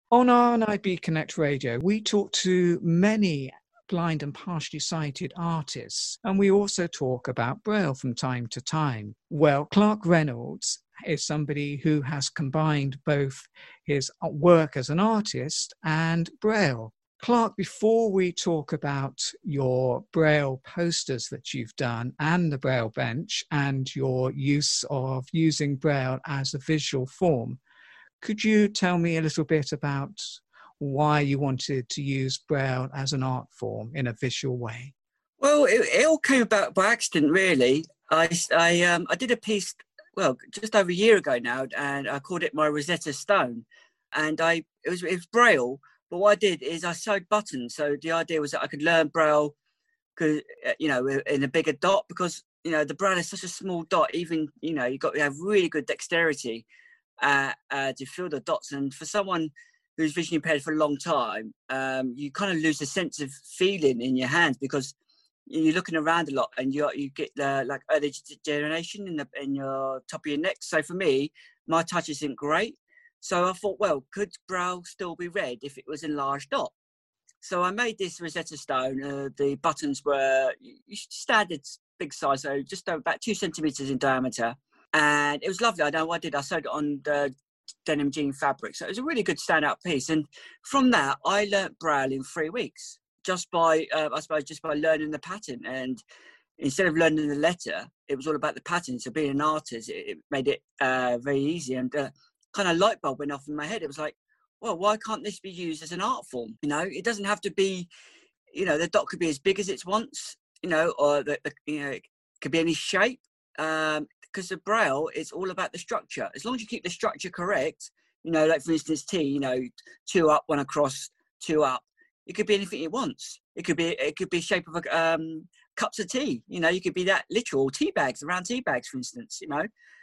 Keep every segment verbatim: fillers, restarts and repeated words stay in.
On R N I B Connect Radio, we talk to many blind and partially sighted artists, and we also talk about Braille from time to time. Well, Clark Reynolds is somebody who has combined both his work as an artist and Braille. Clark, before we talk about your Braille posters that you've done and the Braille bench and your use of using Braille as a visual form, could you tell me a little bit about why you wanted to use Braille as an art form in a visual way? Well, it, it all came about by accident, really. I, I, um, I did a piece, well, just over a year ago now, and I called it my Rosetta Stone. And I it was, it was Braille, but what I did is I sewed buttons. So the idea was that I could learn Braille, cause, you know, in a bigger dot, because, you know, the Braille is such a small dot. Even, you know, you've got to have really good dexterity Uh, uh, to fill the dots, and for someone who's visually impaired for a long time, um, you kind of lose a sense of feeling in your hands because you're looking around a lot, and you you get uh, like early degeneration in the in your top of your neck. So for me, my touch isn't great. So I thought, well, could Braille still be read if it was a large dot? So I made this Rosetta Stone. Uh, the buttons were standard big size, so just about two centimeters in diameter. And it was lovely. I know what I did. I sewed it on the denim jean fabric. So it was a really good standout piece. And from that, I learnt Braille in three weeks, just by, uh, I suppose, just by learning the pattern. And instead of learning the letter, it was all about the pattern. So being an artist, it, it made it uh, very easy. And uh, kind of light bulb went off in my head. It was like, well, why can't this be used as an art form? You know, it doesn't have to be, you know, the dot could be as big as it wants, you know, or the, the you know, it could be any shape. Um, because the Braille is all about the structure. As long as you keep the structure correct, you know, like for instance, T, you know, two up, one across, two up. It could be anything it wants. It could be it could be shape of a, um, cups of tea. You know, you could be that literal tea bags, around tea bags, for instance. You know,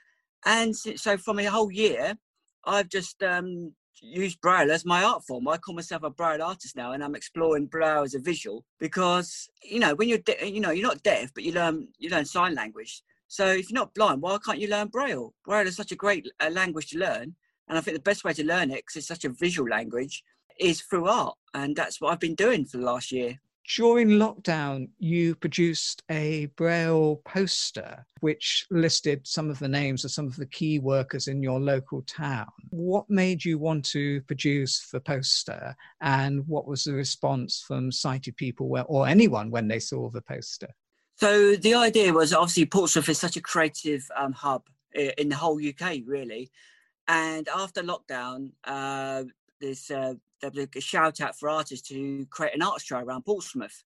and so from a whole year, I've just um, used Braille as my art form. I call myself a Braille artist now, and I'm exploring Braille as a visual because you know when you're de- you know you're not deaf, but you learn you learn sign language. So if you're not blind, why can't you learn Braille? Braille is such a great uh, language to learn. And I think the best way to learn it, because it's such a visual language, is through art. And that's what I've been doing for the last year. During lockdown, you produced a Braille poster which listed some of the names of some of the key workers in your local town. What made you want to produce the poster, and what was the response from sighted people or anyone when they saw the poster? So the idea was, obviously Portsmouth is such a creative um, hub in the whole U K, really. And after lockdown, uh, there's, uh, there was a shout out for artists to create an arts show around Portsmouth.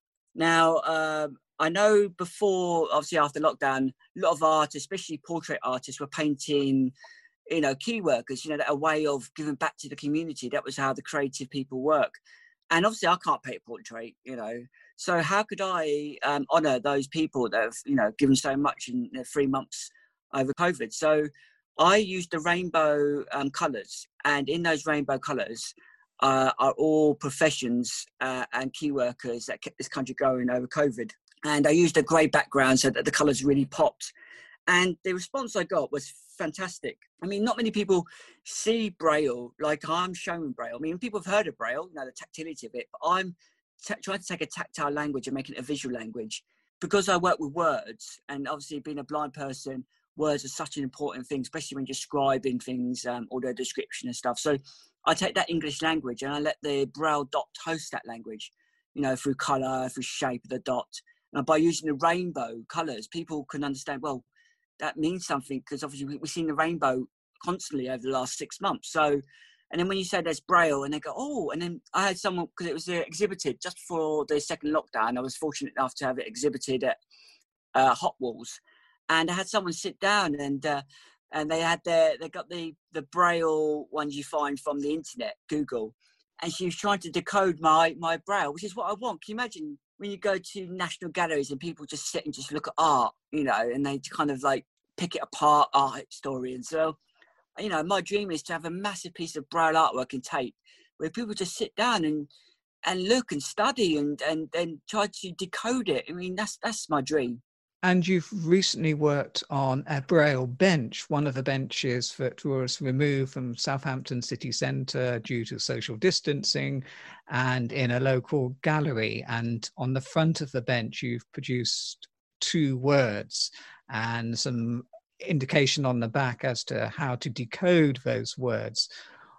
Now, um, I know before, obviously after lockdown, a lot of artists, especially portrait artists, were painting, you know, key workers, you know, a way of giving back to the community. That was how the creative people work. And obviously I can't paint a portrait, you know. So how could I um, honour those people that have, you know, given so much in the three months over COVID? So I used the rainbow um, colours, and in those rainbow colours uh, are all professions uh, and key workers that kept this country going over COVID. And I used a grey background so that the colours really popped. And the response I got was fantastic. I mean, not many people see Braille like I'm showing Braille. I mean, people have heard of Braille, you know, the tactility of it, but I'm t- trying to take a tactile language and make it a visual language. Because I work with words, and obviously being a blind person, words are such an important thing, especially when you're scribing things, um, or the description and stuff. So I take that English language and I let the Braille dot host that language, you know, through colour, through shape of the dot. And by using the rainbow colours, people can understand, well, that means something, because obviously we've seen the rainbow constantly over the last six months. So, and then when you say there's Braille, and they go, oh, and then I had someone, because it was uh, exhibited just before the second lockdown. I was fortunate enough to have it exhibited at uh, Hot Walls, and I had someone sit down and uh, and they had their, they got the, the Braille ones you find from the internet, Google, and she was trying to decode my, my Braille, which is what I want. Can you imagine when you go to national galleries and people just sit and just look at art, you know, and they kind of like pick it apart, art historians. So, you know, my dream is to have a massive piece of Braille artwork in tape where people just sit down and and look and study and and and try to decode it. I mean, that's that's my dream. And you've recently worked on a Braille bench, one of the benches that was removed from Southampton city centre due to social distancing and in a local gallery. And on the front of the bench, you've produced two words and some indication on the back as to how to decode those words.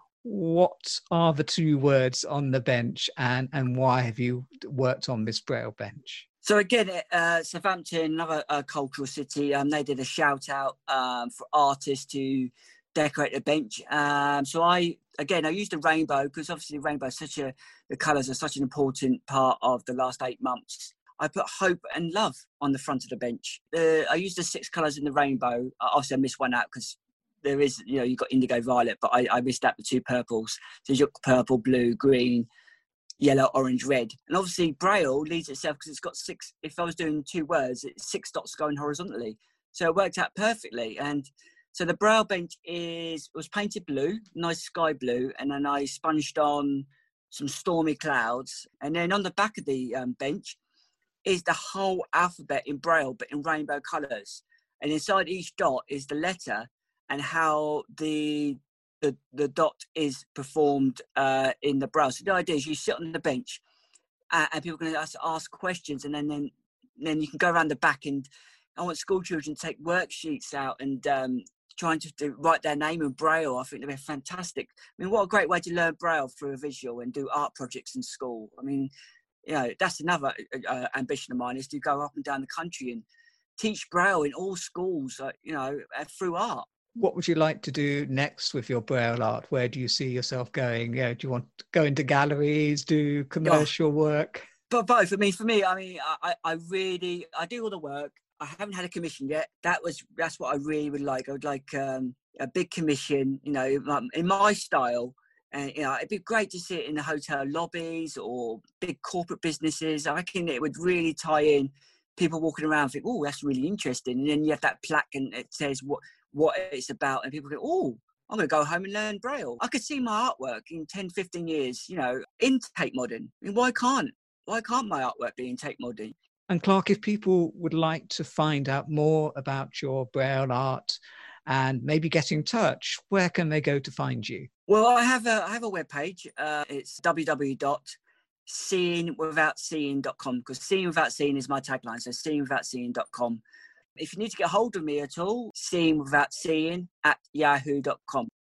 What are the two words on the bench, and, and why have you worked on this Braille bench? So again, uh, Southampton, another uh, cultural city, um, they did a shout out um, for artists to decorate the bench. Um, so I, again, I used a rainbow because obviously the rainbow is such a, the colours are such an important part of the last eight months. I put hope and love on the front of the bench. Uh, I used the six colours in the rainbow. Obviously, I missed one out because there is, you know, you've got indigo violet, but I, I missed out the two purples. So you've got purple, blue, green, yellow, orange, red. And obviously Braille leads itself because it's got six, if I was doing two words, it's six dots going horizontally. So it worked out perfectly. And so the Braille bench is was painted blue, nice sky blue, and then I sponged on some stormy clouds. And then on the back of the um, bench is the whole alphabet in Braille, but in rainbow colours. And inside each dot is the letter and how the The, the dot is performed uh, in the Braille. So the idea is you sit on the bench uh, and people are going to ask, ask questions, and then, then then you can go around the back. And I want school children to take worksheets out and um, trying to, to write their name in Braille. I think they'd be fantastic. I mean, what a great way to learn Braille through a visual and do art projects in school. I mean, you know, that's another uh, ambition of mine, is to go up and down the country and teach Braille in all schools, uh, you know, uh, through art. What would you like to do next with your Braille art? Where do you see yourself going? Yeah, do you want to go into galleries, do commercial oh, work? But both. I mean, for me, I mean, I, I really, I do all the work. I haven't had a commission yet. That was, that's what I really would like. I would like um, a big commission, you know, in my style. And, you know, it'd be great to see it in the hotel lobbies or big corporate businesses. I reckon it would really tie in. People walking around think, oh, that's really interesting. And then you have that plaque and it says what, what it's about, and people go, oh, I'm going to go home and learn Braille. I could see my artwork in ten, fifteen years, you know, in Tate Modern. I mean, why can't, why can't my artwork be in Tate Modern? And Clark, if people would like to find out more about your Braille art and maybe get in touch, where can they go to find you? Well, I have a, I have a webpage. Uh, it's w w w dot seeing without seeing dot com, because seeing without seeing is my tagline. So seeing without seeing dot com. If you need to get hold of me at all, seeing without seeing at yahoo dot com.